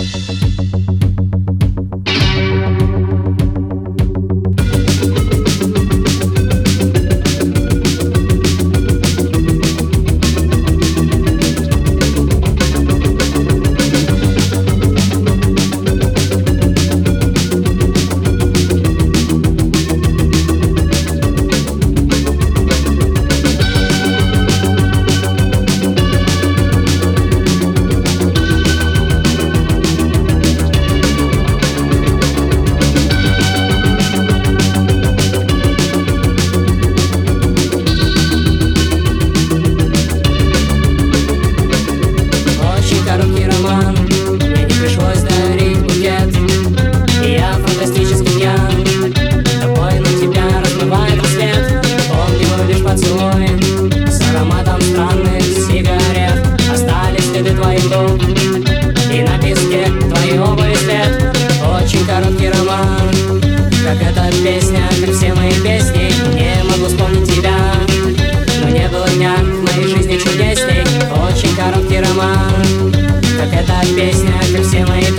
И на песке твоей обуви след. Очень короткий роман, как эта песня, как все мои песни. Не могу вспомнить тебя, но не было дня в моей жизни чудесней. Очень короткий роман, как эта песня, как все мои